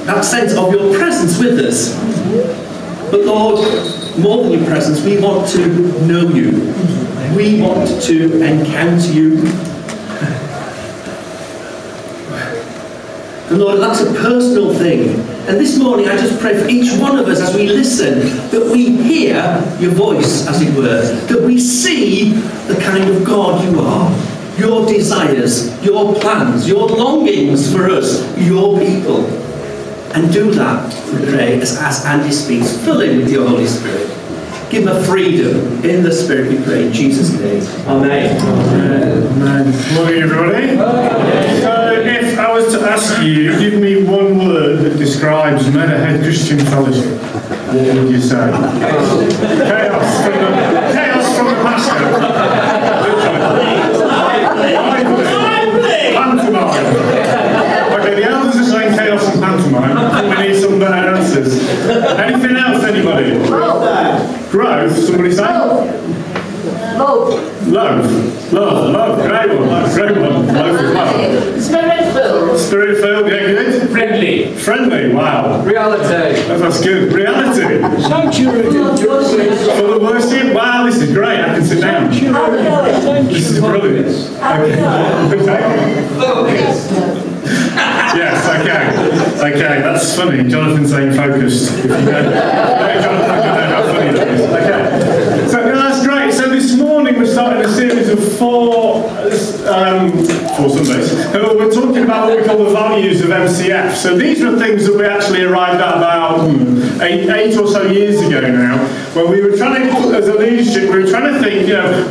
that sense of your presence with us. But Lord, more than your presence, we want to know you. We want to encounter you. And Lord, that's a personal thing. And this morning I just pray for each one of us as we listen, that we hear your voice, as it were, that we see the kind of God you are, your desires, your plans, your longings for us, your people. And do that, we pray, as Andy speaks. Fill in with your Holy Spirit. Give her freedom in the Spirit, we pray, in Jesus' name. Amen. Amen. Amen. Morning, everybody. So, if I was to ask you, give me one word that describes Meadowhead Christian Fellowship, what would you say? Chaos from the pastor. Pantomime. Okay, the elders are saying chaos and pantomime. We need some better answers. Anything else, anybody? Growth, somebody say? Love, great one, love is love. Spirit-filled, yeah, good. Friendly, wow. Reality. That's good, reality. Sanctuary. For the worship, wow, this is great, I can sit down. This is brilliant. Okay. Focus. Yes, okay, that's funny. Jonathan saying focused. If you don't, Jonathan, you know how funny that is. Okay, so that's great. So this morning we're starting a series of four Sundays. We're talking about what we call the values of MCF. So these are things that we actually arrived at about eight or so years ago now, when we were trying to, as a leadership, we were trying to think,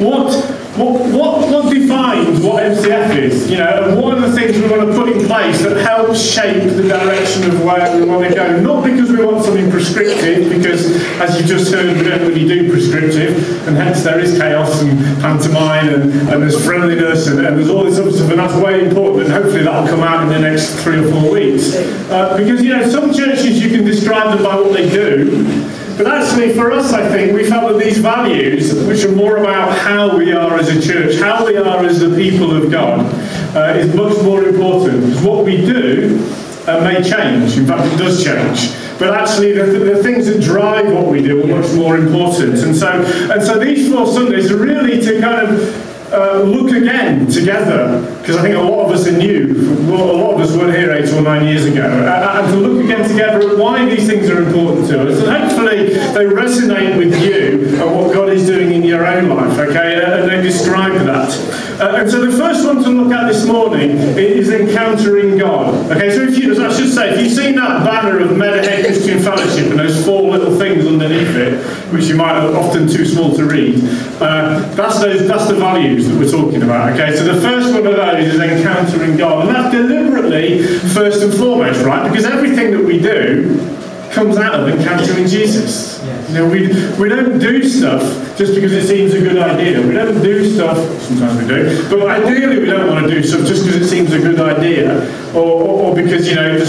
what defines what MCF is, and what are the things we want to put in place that help shape the direction of where we want to go. Not because we want something prescriptive, because as you just heard, we don't really do prescriptive, and hence there is chaos and pantomime and there's friendliness and there's all this other stuff, and that's way important, and hopefully that'll come out in the next 3 or 4 weeks. Because some churches, you can describe them by what they do, but actually for us, I think, we felt that these values, which are more about how we are as a church, how we are as the people of God, is much more important. Because what we do may change. In fact, it does change. But actually, the things that drive what we do are much more important. And so these 4 Sundays are really to kind of look again together, because I think a lot of us are new. A lot of us weren't here 8 or 9 years ago, and to look again together at why these things are important to us, and hopefully they resonate with you and what God is doing in your own life, okay, and they describe that. And so the first one to look at this morning is encountering God. Okay, so if you've seen that banner of Meadowhead Christian Fellowship and those 4 little things underneath it, which you might have often too small to read, that's the values that we're talking about. Okay, so the first one of those is encountering God, and that's deliberately first and foremost, right? Because everything that we do comes out of encountering Jesus. Yes. We don't do stuff just because it seems a good idea. We don't do stuff, sometimes we do, but ideally we don't want to do stuff just because it seems a good idea, or because,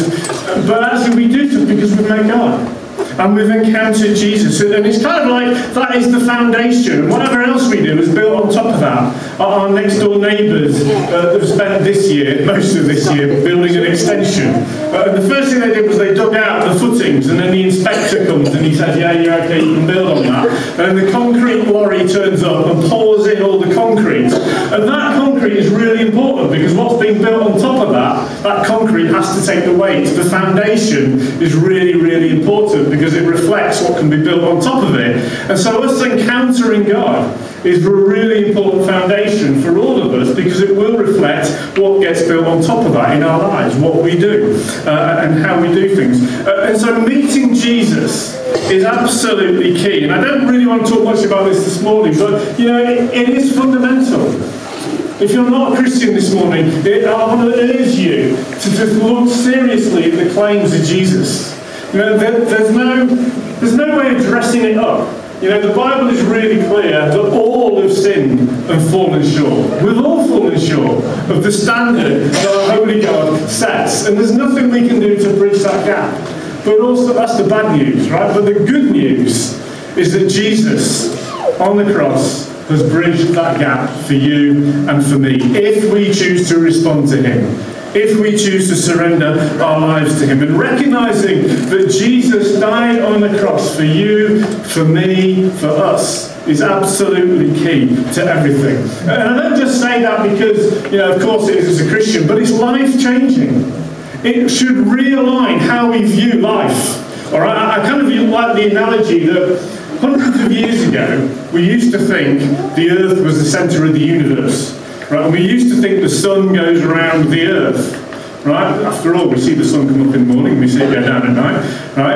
but actually we do stuff because we've met God. And we've encountered Jesus, and it's kind of like that is the foundation. Whatever else we do is built on top of that. Our next door neighbours have spent most of this year, building an extension. And the first thing they did was they dug out the footings, and then the inspector comes and he says, yeah, you're okay, you can build on that. And then the concrete lorry turns up and pours in all the concrete. And that concrete is really important, because what's being built on top of that concrete has to take the weight. The foundation is really, really important, because it reflects what can be built on top of it. And so us encountering God is a really important foundation for all of us, because it will reflect what gets built on top of that in our lives, what we do, and how we do things. And so meeting Jesus is absolutely key. And I don't really want to talk much about this morning, but it is fundamental. If you're not a Christian this morning, I want to urge you to just look seriously at the claims of Jesus. There's no way of dressing it up. The Bible is really clear that all have sinned and fallen short. We've all fallen short of the standard that our holy God sets, and there's nothing we can do to bridge that gap. But also, that's the bad news, right? But the good news is that Jesus on the cross has bridged that gap for you and for me, if we choose to respond to him. if we choose to surrender our lives to him. And recognising that Jesus died on the cross for you, for me, for us, is absolutely key to everything. And I don't just say that because, of course it is as a Christian, but it's life-changing. It should realign how we view life. All right? I kind of like the analogy that hundreds of years ago, we used to think the Earth was the centre of the universe. Right? And we used to think the sun goes around the Earth. Right? After all, we see the sun come up in the morning, we see it go down at night. Right?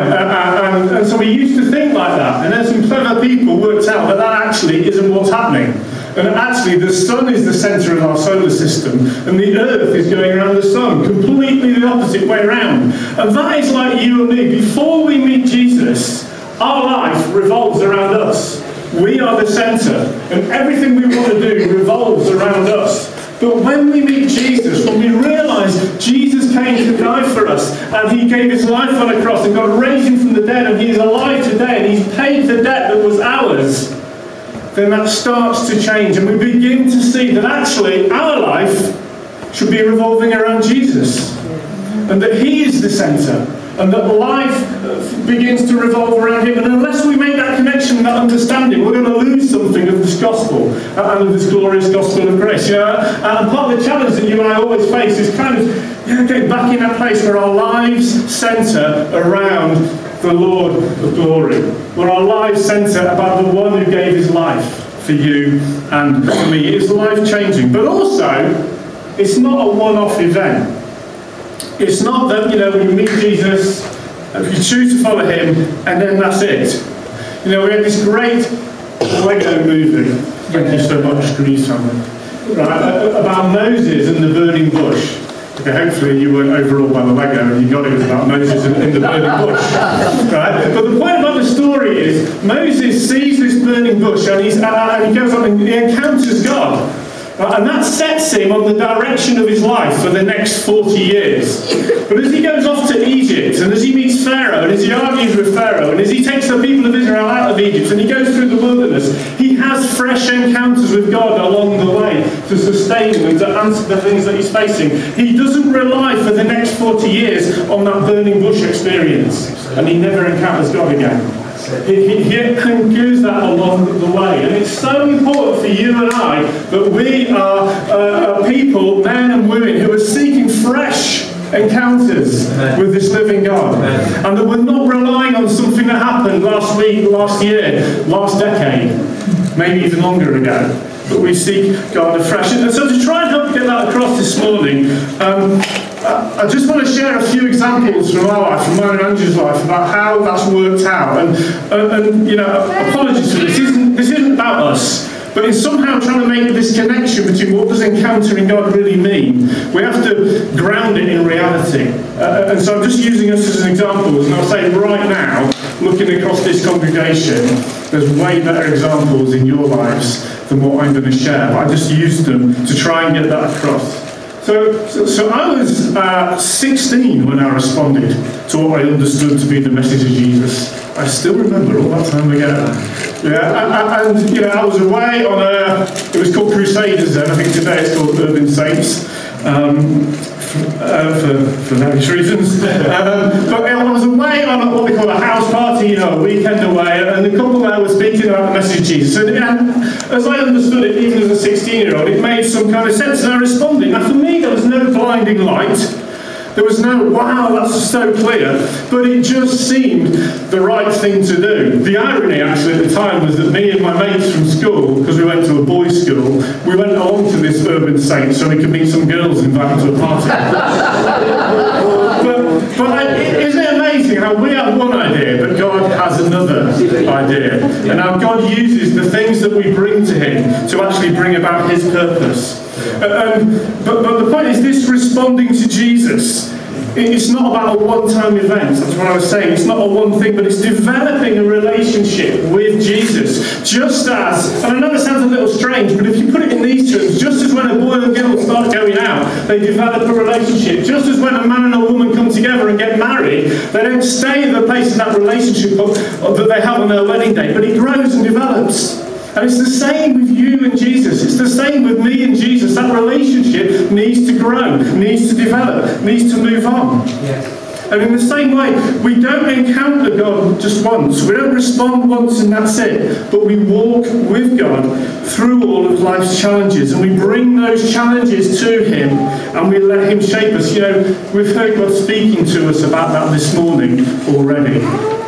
And so we used to think like that. And then some clever people worked out that that actually isn't what's happening. And actually, the sun is the centre of our solar system, and the Earth is going around the sun, completely the opposite way around. And that is like you and me. Before we meet Jesus, our life revolves around us. We are the centre, and everything we want to do revolves around us. But when we meet Jesus, when we realise Jesus came to die for us, and he gave his life on a cross, and God raised him from the dead, and he is alive today, and he's paid the debt that was ours, then that starts to change, and we begin to see that actually our life should be revolving around Jesus, and that he is the centre, and that life begins to revolve around him. And unless we make that connection, that understanding, we're going to lose something of this gospel and of this glorious gospel of grace. And part of the challenge that you and I always face is kind of getting back in that place where our lives centre around the Lord of glory, where our lives centre about the one who gave his life for you and for me. It's life-changing, but also it's not a one-off event. It's not that, we meet Jesus, and we choose to follow him, and then that's it. We had this great Lego movie, thank you so much, Grease family, right, about Moses and the burning bush. Okay, hopefully you weren't overawed by the Lego and you got it was about Moses in the burning bush. Right? But the point about the story is, Moses sees this burning bush and he goes on and he encounters God. And that sets him on the direction of his life for the next 40 years. But as he goes off to Egypt, and as he meets Pharaoh, and as he argues with Pharaoh, and as he takes the people of Israel out of Egypt, and he goes through the wilderness, he has fresh encounters with God along the way to sustain him and to answer the things that he's facing. He doesn't rely for the next 40 years on that burning bush experience, and he never encounters God again. He concludes that along the way. And it's so important for you and I that we are people, men and women, who are seeking fresh encounters with this living God. And that we're not relying on something that happened last week, last year, last decade, maybe even longer ago. But we seek God afresh. And so to try and help get that across this morning, I just want to share a few examples from our life, from mine and Andrew's life, about how that's worked out. And apologies for this. This isn't about us, but it's somehow trying to make this connection between what does encountering God really mean. We have to ground it in reality. And so I'm just using us as an example, and I'll say right now, looking across this congregation, there's way better examples in your lives than what I'm going to share. But I just used them to try and get that across. So I was 16 when I responded to what I understood to be the message of Jesus. I still remember all that time ago. Yeah, and I was away on it was called Crusaders then, I think today it's called Urban Saints, for various reasons. But I was away on what they call a house party, a weekend away, and the couple there were speaking about the message of Jesus. And as I understood it, even as a 16-year-old, it made some kind of sense, and I responded. Now for me, there was no blinding light. There was no, wow, that's so clear, but it just seemed the right thing to do. The irony, actually, at the time was that me and my mates from school, because we went to a boys' school, we went along to this Urban Saints so we could meet some girls invited to a party. but isn't it amazing how we have one idea, but God has another idea, and how God uses the things that we bring to him to actually bring about his purpose. But the point is, this responding to Jesus, it's not about a one-time event. That's what I was saying. It's not a one thing, but it's developing a relationship with Jesus. Just as, and I know it sounds a little strange, but if you put it in these terms, just as when a boy and girl start going out, they develop a relationship. Just as when a man and a woman come together and get married, they don't stay in the place of that relationship that they have on their wedding day, but it grows and develops. And it's the same with you and Jesus. It's the same with me and Jesus. That relationship needs to grow, needs to develop, needs to move on. Yes. And in the same way, we don't encounter God just once. We don't respond once and that's it. But we walk with God through all of life's challenges. And we bring those challenges to Him and we let Him shape us. You know, we've heard God speaking to us about that this morning already.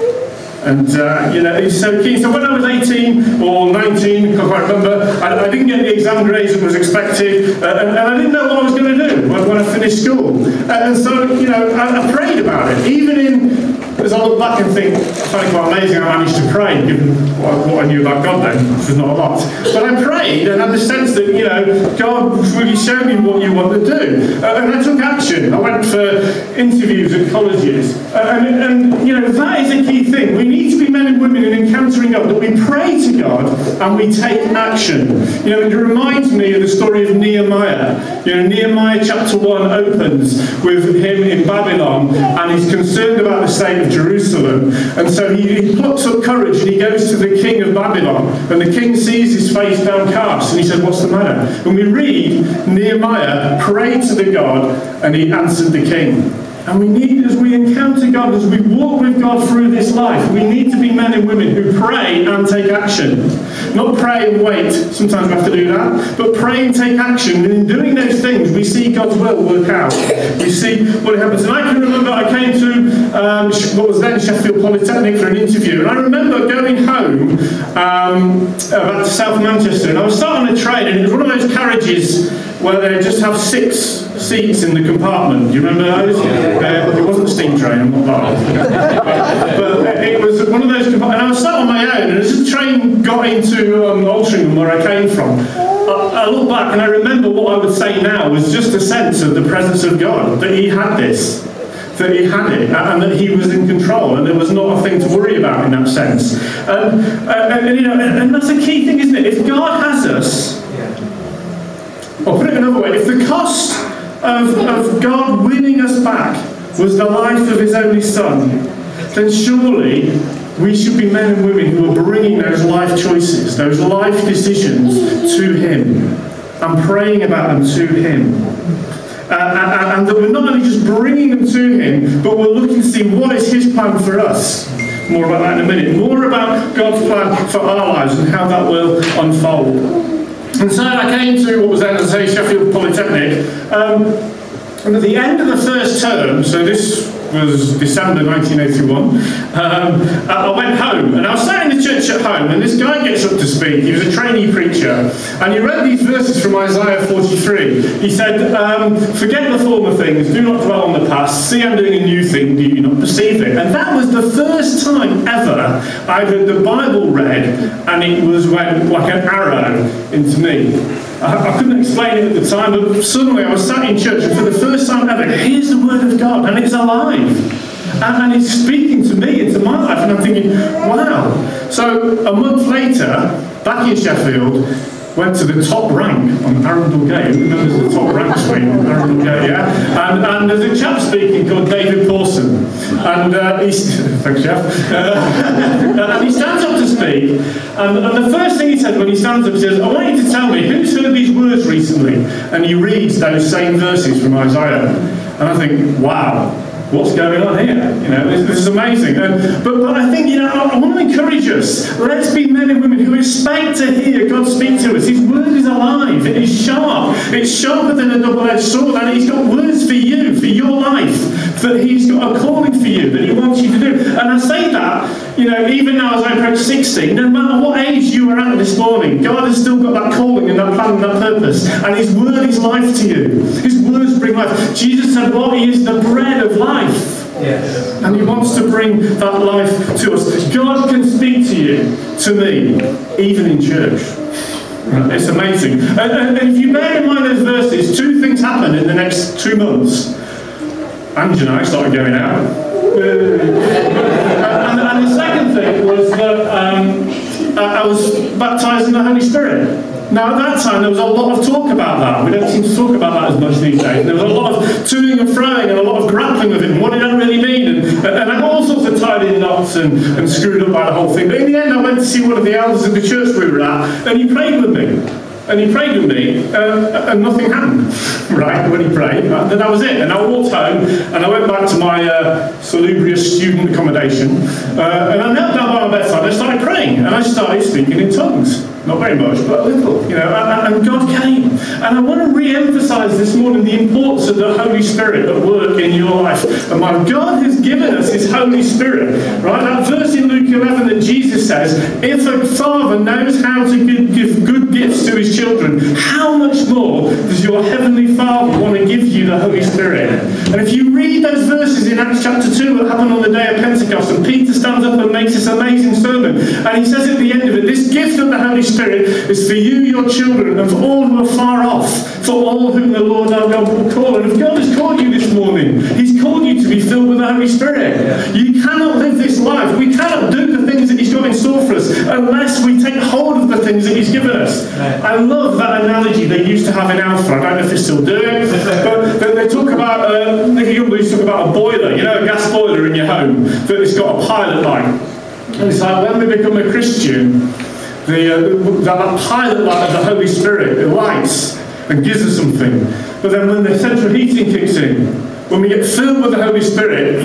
And, you know, he's so keen. So when I was 18 or 19, I can't quite remember, I didn't get the exam grades that was expected, and I didn't know what I was going to do when I finished school. And so, you know, I prayed about it. Even in, as I look back and think, I find it quite amazing I managed to pray, given what I knew about God then, which was not a lot. But I prayed and had the sense that, you know, God really showed me what you want to do. And I took action. I went for interviews at colleges. And you know, that is a key thing. We need to be men and women in encountering God, that we pray to God and we take action. You know, it reminds me of the story of Nehemiah. You know, Nehemiah chapter 1 opens with him in Babylon, and he's concerned about the state of Jerusalem. And so he plucks up courage and he goes to the king of Babylon. And the king sees his face downcast and he said, "What's the matter?" And we read Nehemiah prayed to the God and he answered the king. And we need, as we encounter God, as we walk with God through this life, we need to be men and women who pray and take action. Not pray and wait, sometimes we have to do that, but pray and take action. And in doing those things, we see God's will work out. We see what happens. And I can remember I came to what was then Sheffield Polytechnic for an interview, and I remember going home back to South Manchester, and I was sat on a train, and it was one of those carriages where they just have 6 seats in the compartment. Do you remember those? It wasn't a steam train, I'm not lying. but it was one of those compartments. And I was sat on my own, and as the train got into Altrincham, where I came from, I look back and I remember what I would say now was just a sense of the presence of God, that He had this, that He had it, and that He was in control, and there was not a thing to worry about in that sense. And you know, and that's a key thing, isn't it? If God has us, or put it another way, if the cost of God winning us back was the life of His only Son, then surely we should be men and women who are bringing those life choices, those life decisions to Him and praying about them to Him. And that we're not only just bringing them to Him, but we're looking to see what is His plan for us. More about that in a minute. More about God's plan for our lives and how that will unfold. And so I came to what was then, as I say, Sheffield Polytechnic, and at the end of the first term, so this was December 1981, I went home, and I was sat in the church at home, and this guy gets up to speak. He was a trainee preacher, and he read these verses from Isaiah 43. He said, "Forget the former things, do not dwell on the past, see I'm doing a new thing, do you not perceive it?" And that was the first time ever I'd heard the Bible read, and it went like an arrow into me. I couldn't explain it at the time, but suddenly I was sat in church, and for the first time ever, here's the Word of God, and it's alive. And it's speaking to me, into my life, and I'm thinking, wow. So a month later, back in Sheffield, went to the top rank on Arundel Gate. Who remembers the top rank suite on Arundel Gate, yeah? And there's a chap speaking called David Pawson. And thanks, Jeff. And he stands up to speak. And the first thing he said when he stands up, he says, "I want you to tell me, who's heard these words recently?" And he reads those same verses from Isaiah. And I think, wow. What's going on here? You know, this is amazing. But I think, you know, I want to encourage us. Let's be men and women who expect to hear God speak to us. His word is alive. It is sharp. It's sharper than a double-edged sword. And He's got words for you, for your life, that He's got a calling for you, that He wants you to do. And I say that, you know, even now as I approach 60, no matter what age you are at this morning, God has still got that calling and that plan and that purpose. And His word is life to you. His words bring life. Jesus said, "Well, He is the bread of life." Yes. And He wants to bring that life to us. God can speak to you, to me, even in church. It's amazing. And if you bear in mind those verses, 2 things happened in the next 2 months. Ange and I started going out. And the second thing was that I was baptised in the Holy Spirit. Now at that time there was a lot of talk about that. We don't seem to talk about that as much these days. There was a lot of toing and froing and a lot of grappling with it and what did that really mean, and I got all sorts of tied in knots and screwed up by the whole thing. But in the end I went to see one of the elders of the church we were at, and he prayed with me. And nothing happened, right, when he prayed. Then that was it. And I walked home, and I went back to my salubrious student accommodation, and I knelt down by my bedside, and I started praying, and I started speaking in tongues. Not very much, but a little, and God came. And I want to re-emphasise this morning the importance of the Holy Spirit at work in your life. And my God has given us His Holy Spirit, right? That verse in Luke 11 that Jesus says, if a father knows how to give good gifts to his children, how much more does your Heavenly Father want to give you the Holy Spirit? And if you read those verses in Acts chapter 2 that happened on the day of Pentecost, and Peter stands up and makes this amazing sermon, and he says at the end of it, this gift of the Holy Spirit is for you, your children, and for all who are far off, for all whom the Lord our God will call. And if God has called you this morning, He's called you to be filled with the Holy Spirit. Yeah. You cannot live this life. We cannot do the things that He's got in store for us unless we take hold of the things that He's given us. Right. I love that analogy they used to have in Alpha. I don't know if they still do it, but they talk about, Nicky Youngblue used to talk about a boiler, a gas boiler in your home, that it's got a pilot light. And it's like when we become a Christian, that pilot light of the Holy Spirit, it lights and gives us something. But then when the central heating kicks in, when we get filled with the Holy Spirit,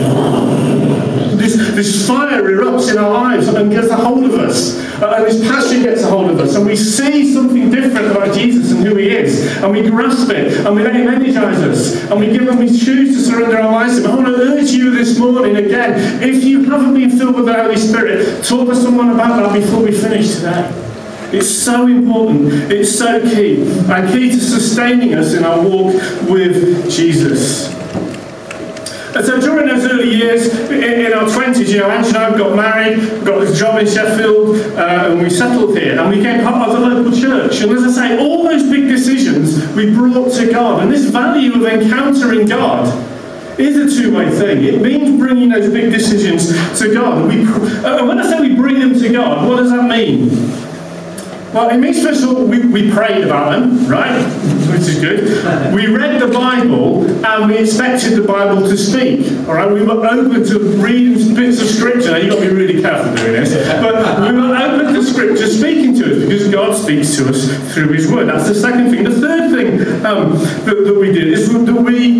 this fire erupts in our lives and gets a hold of us. And this passion gets a hold of us. And we see something different about Jesus and who He is. And we grasp it. And we let Him energise us. And we choose to surrender our lives to Him. I want to urge you this morning again, if you haven't been filled with the Holy Spirit, talk to someone about that before we finish today. It's so important. It's so key. And key to sustaining us in our walk with Jesus. And so during those early years, in our 20s, Ange and I got married, got this job in Sheffield, and we settled here, and we became part of the local church. And as I say, all those big decisions we brought to God. And this value of encountering God is a two-way thing. It means bringing those big decisions to God. And when I say we bring them to God, what does that mean? Well, it means, first of all, we prayed about them, right? Which is good. We read the Bible, and we expected the Bible to speak, all right? We were open to reading bits of Scripture. Now, you've got to be really careful doing this. But we were open to Scripture speaking to us, because God speaks to us through His Word. That's the second thing. The third thing that we did is that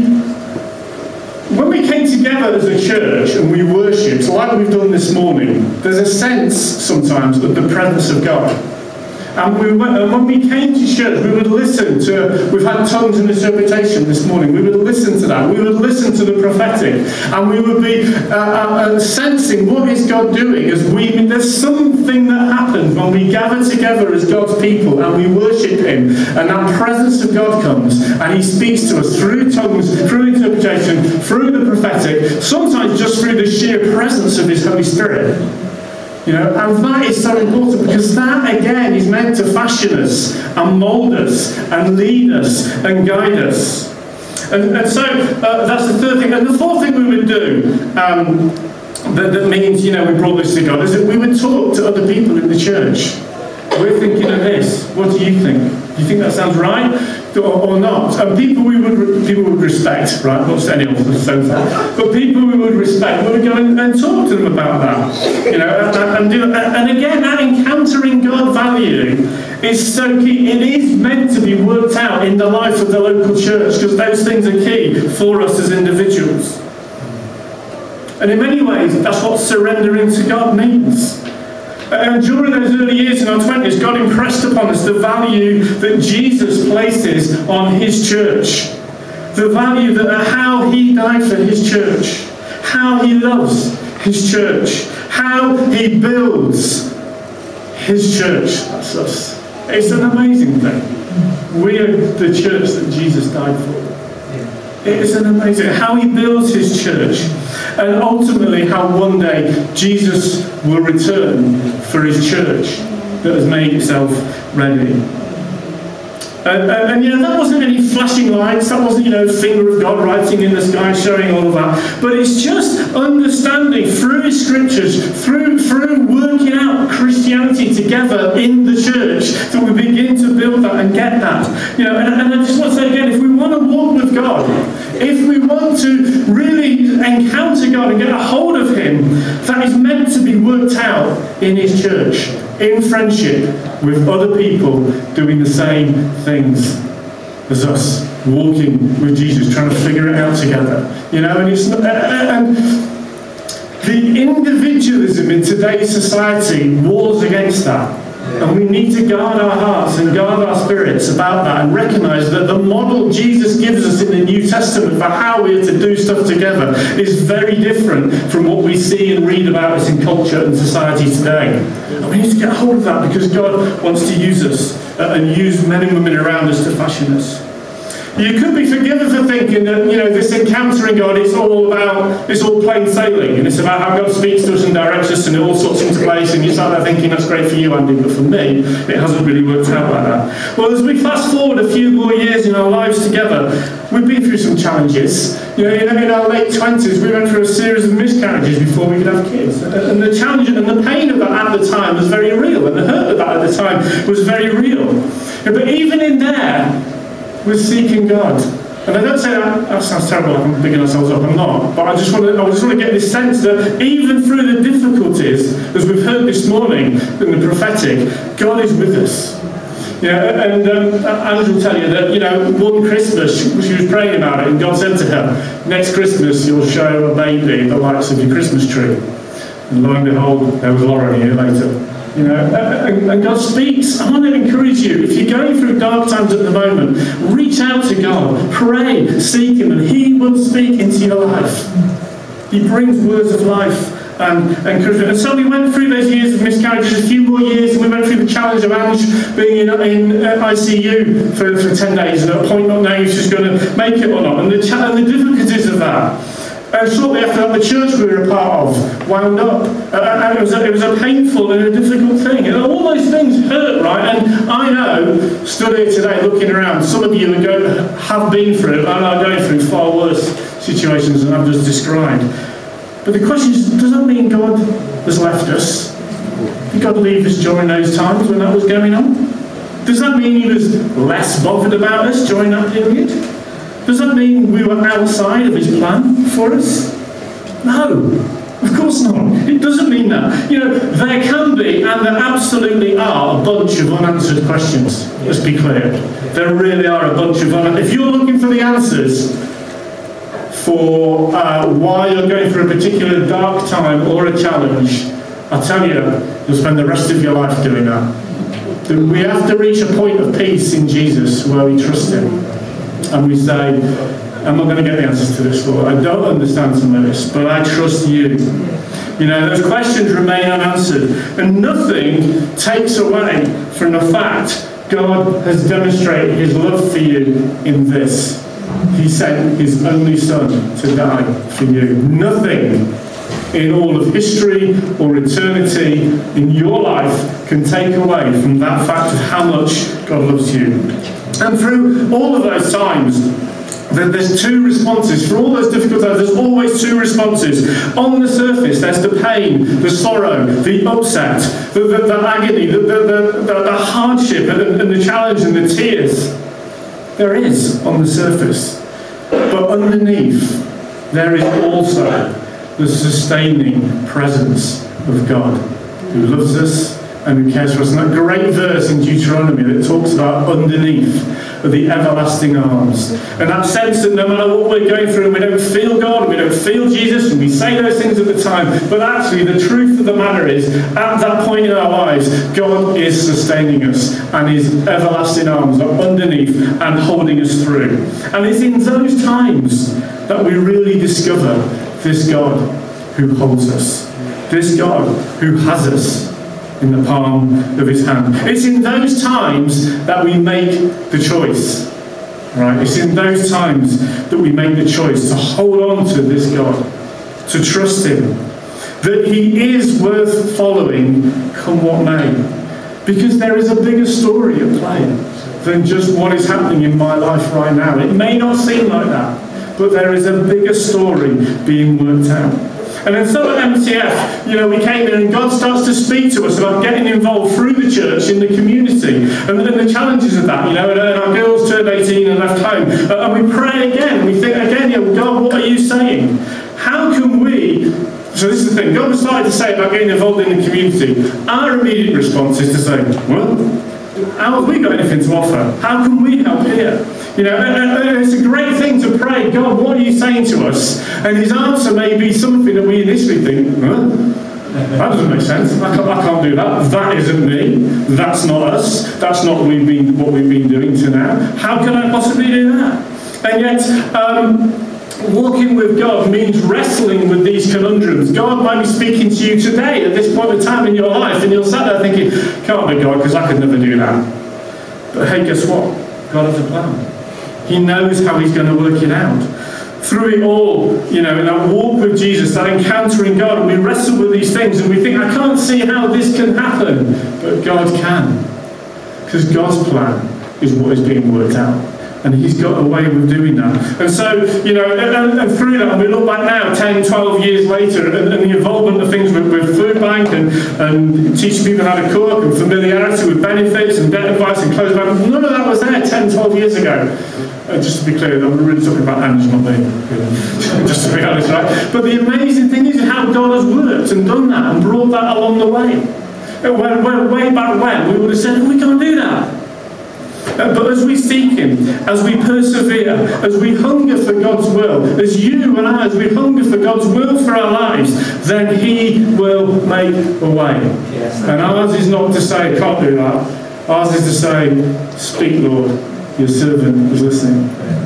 when we came together as a church and we worshipped, like we've done this morning, there's a sense sometimes of the presence of God. And when we came to church, we would listen to, we've had tongues and interpretation this morning, we would listen to that, we would listen to the prophetic, and we would be sensing what is God doing as there's something that happens when we gather together as God's people and we worship Him, and that presence of God comes and He speaks to us through tongues, through interpretation, through the prophetic, sometimes just through the sheer presence of His Holy Spirit. And that is so important, because that again is meant to fashion us and mould us and lead us and guide us. And so that's the third thing. And the fourth thing we would do that means, we brought this to God, is that we would talk to other people in the church. We're thinking of this. What do you think? Do you think that sounds right or not? And people we would respect, right? Not any of them so far, but people we would respect. We would go and talk to them about that, and again, that encountering God value is so key. It is meant to be worked out in the life of the local church, because those things are key for us as individuals. And in many ways, that's what surrendering to God means. And during those early years in our 20s, God impressed upon us the value that Jesus places on His church. The value that how He died for His church. How He loves His church. How He builds His church. That's us. It's an amazing thing. We are the church that Jesus died for. It is an amazing how He builds His church, and ultimately how one day Jesus will return for His church that has made itself ready. And that wasn't any flashing lights, that wasn't, finger of God writing in the sky, showing all of that. But it's just understanding through His Scriptures, through working out Christianity together in the church, that we begin to build that and get that. And I just want to say again, if we want to walk with God, if we want to really encounter God and get a hold of Him, that is meant to be worked out in His church, in friendship with other people doing the same things as us, walking with Jesus, trying to figure it out together. And it's not, and the individualism in today's society wars against that. And we need to guard our hearts and guard our spirits about that, and recognise that the model Jesus gives us in the New Testament for how we are to do stuff together is very different from what we see and read about us in culture and society today. And we need to get hold of that, because God wants to use us and use men and women around us to fashion us. You could be forgiven for thinking that, this encountering God, it's all plain sailing, and it's about how God speaks to us and directs us, and it all sorts into place, and you start there thinking, that's great for you, Andy, but for me, it hasn't really worked out like that. Well, as we fast forward a few more years in our lives together, we've been through some challenges. In our late 20s, we went through a series of miscarriages before we could have kids. And the challenge and the pain of that at the time was very real, and the hurt of that at the time was very real. But even in there, we're seeking God. And I don't say that sounds terrible, like I'm bigging ourselves up, I'm not. But I just want to get this sense that even through the difficulties, as we've heard this morning in the prophetic, God is with us. And Andrew will tell you that, one Christmas, she was praying about it, and God said to her, next Christmas you'll show a baby the lights of your Christmas tree. And lo and behold, there was Laura a year later. And God speaks. I want to encourage you, if you're going through dark times at the moment, reach out to God, pray, seek Him, and He will speak into your life. He brings words of life and encouragement. And so we went through those years of miscarriages, a few more years, and we went through the challenge of Ange being in ICU for 10 days, and at a point not knowing if she's going to make it or not, and the difficulties of that. And shortly after that, the church we were a part of wound up. And it was a painful and a difficult thing. And all those things hurt, right? And I know, stood here today looking around, some of you have been through and are going through far worse situations than I've just described. But the question is, does that mean God has left us? Did God leave us during those times when that was going on? Does that mean He was less bothered about us during that period? Does that mean we were outside of His plan for us? No, of course not. It doesn't mean that. There can be, and there absolutely are, a bunch of unanswered questions. Let's be clear. There really are a bunch of unanswered. If you're looking for the answers for why you're going through a particular dark time or a challenge, I'll tell you, you'll spend the rest of your life doing that. We have to reach a point of peace in Jesus where we trust Him. And we say, I'm not going to get the answers to this, Lord. I don't understand some of this, but I trust You. Those questions remain unanswered. And nothing takes away from the fact God has demonstrated His love for you in this. He sent His only Son to die for you. Nothing in all of history or eternity in your life can take away from that fact of how much God loves you. And through all of those times, there's two responses. For all those difficult times, there's always two responses. On the surface, there's the pain, the sorrow, the upset, the agony, the hardship, and the challenge and the tears. There is on the surface. But underneath, there is also the sustaining presence of God, who loves us and who cares for us. And that great verse in Deuteronomy that talks about underneath are the everlasting arms. And that sense that no matter what we're going through, and we don't feel God, and we don't feel Jesus, and we say those things at the time, but actually the truth of the matter is, at that point in our lives, God is sustaining us, and His everlasting arms are underneath and holding us through. And it's in those times that we really discover this God who holds us, this God who has us in the palm of His hand. It's in those times that we make the choice, right? It's in those times that we make the choice to hold on to this God, to trust Him, that He is worth following, come what may. Because there is a bigger story at play. than just what is happening in my life right now. It may not seem like that, but there is a bigger story being worked out. And then so at MCF, we came in and God starts to speak to us about getting involved through the church in the community and the challenges of that, and our girls turned 18 and left home. And we pray again, and we think again, God, what are you saying? How can we... So this is the thing, God started to say about getting involved in the community. Our immediate response is to say, well, how have we got anything to offer? How can we help here? And it's a great thing to pray, God, what are you saying to us? And his answer may be something that we initially think, that doesn't make sense. I can't do that. That isn't me. That's not us. That's not what we've been doing to now. How can I possibly do that? And yet, walking with God means wrestling with these conundrums. God might be speaking to you today at this point in time in your life, and you'll sat there thinking, can't be God, because I could never do that. But hey, guess what? God has a plan. He knows how he's going to work it out. Through it all, in that walk with Jesus, that encountering God, and we wrestle with these things, and we think, I can't see how this can happen. But God can. Because God's plan is what is being worked out. And he's got a way of doing that. And so, and through that, and we look back now, 10, 12 years later, and the involvement of things with Food Bank and teaching people how to cook and familiarity with benefits and debt advice and clothes bank, none of that was there 10, 12 years ago. Just to be clear, I'm really talking about Ange, not me. Just to be honest, right? But the amazing thing is how God has worked and done that and brought that along the way. Way back when, we would have said, we can't do that. But as we seek him, as we persevere, as we hunger for God's will, as you and I, as we hunger for God's will for our lives, then he will make a way. Yes. And ours is not to say, can't do that. Ours is to say, speak, Lord, your servant is listening.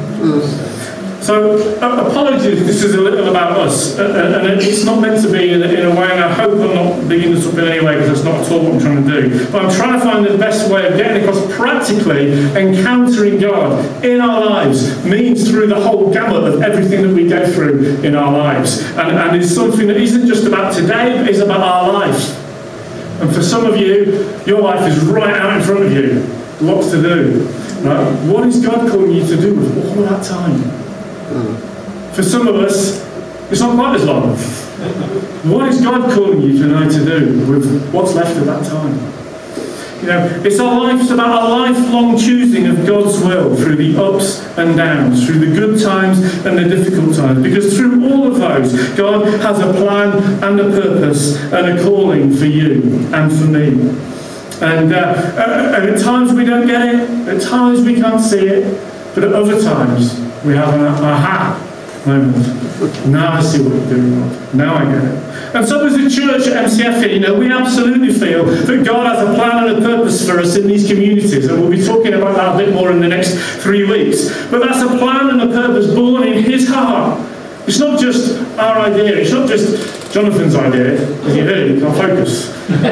So, apologies, this is a little about us, and it's not meant to be in a way, and I hope I'm not digging this up in any way, because that's not at all what I'm trying to do. But I'm trying to find the best way of getting across practically encountering God in our lives means through the whole gamut of everything that we go through in our lives. And it's something that isn't just about today, but is about our life. And for some of you, your life is right out in front of you. Lots to do. Right? What is God calling you to do with all that time? For some of us, it's not quite as long. What is God calling you tonight to do with what's left of that time? It's about our lifelong choosing of God's will through the ups and downs, through the good times and the difficult times. Because through all of those, God has a plan and a purpose and a calling for you and for me. And at times we don't get it, at times we can't see it, but at other times we have an aha moment. Now I see what you're doing, Lord. Now I get it. And so as a church at MCF here, we absolutely feel that God has a plan and a purpose for us in these communities. And we'll be talking about that a bit more in the next 3 weeks. But that's a plan and a purpose born in his heart. It's not just our idea. It's not just Jonathan's idea. As you heard, you can't focus.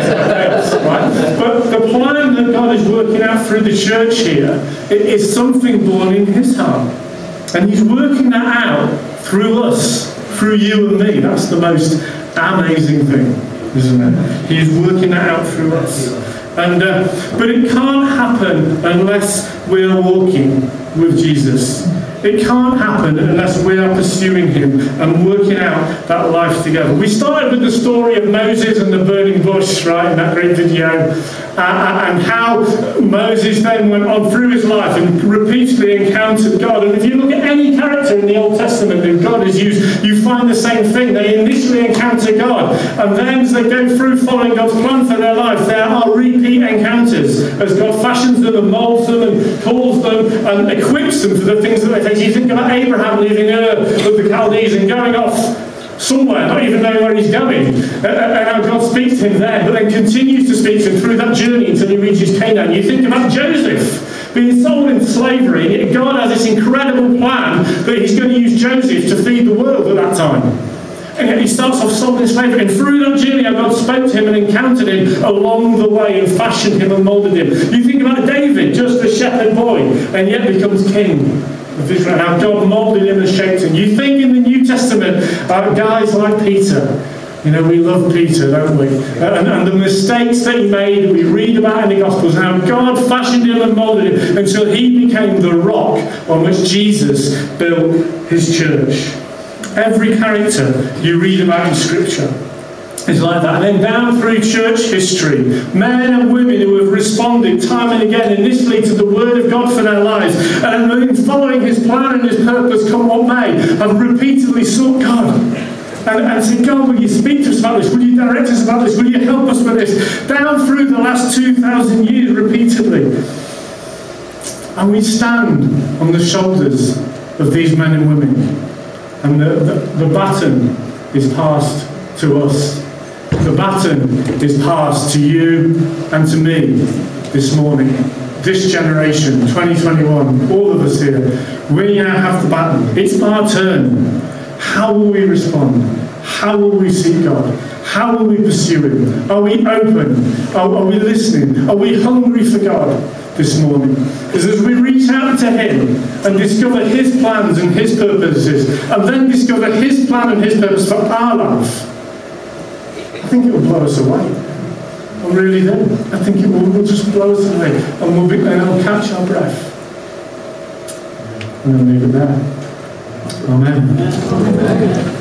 Right? But the plan that God is working out through the church here is something born in his heart. And he's working that out through us, through you and me. That's the most amazing thing, isn't it? He's working that out through us. And but it can't happen unless we're walking with Jesus. It can't happen unless we are pursuing him and working out that life together. We started with the story of Moses and the burning bush, right, in that great video, and how Moses then went on through his life and repeatedly encountered God. And if you look at any character in the Old Testament that God has used, you find the same thing. They initially encounter God, and then as they go through following God's plan for their life, there are repeat encounters as God fashions them and molds them and calls them and equips them for the things that they face. You think about Abraham leaving Ur of the Chaldees and going off somewhere, not even knowing where he's going, and how God speaks to him there, but then continues to speak to him through that journey until he reaches Canaan. You think about Joseph being sold into slavery, and yet God has this incredible plan that he's going to use Joseph to feed the world at that time. And yet he starts off sold in slavery, and through that journey God spoke to him and encountered him along the way and fashioned him and moulded him. You think about David, just a shepherd boy, and yet becomes king of Israel, how God moulded him and shaped him. You think in the New Testament about guys like Peter, You know, we love Peter, don't we? And the mistakes that he made, we read about in the Gospels, how God fashioned him and moulded him until he became the rock on which Jesus built his church. Every character you read about in Scripture is like that. And then down through church history, men and women who have responded time and again initially to the Word of God for their lives, and in following his plan and his purpose, come what may, have repeatedly sought God. And say, God, will you speak to us about this? Will you direct us about this? Will you help us with this? Down through the last 2,000 years, repeatedly. And we stand on the shoulders of these men and women. And the baton is passed to us. The baton is passed to you and to me this morning. This generation, 2021, all of us here, we now have the baton. It's our turn. How will we respond? How will we seek God? How will we pursue him? Are we open? Are we listening? Are we hungry for God this morning? Because as we reach out to him and discover his plans and his purposes, and then discover his plan and his purpose for our life, I think it will blow us away. I really do. I think it will just blow us away, and we'll catch our breath. And then leave it there. Amen.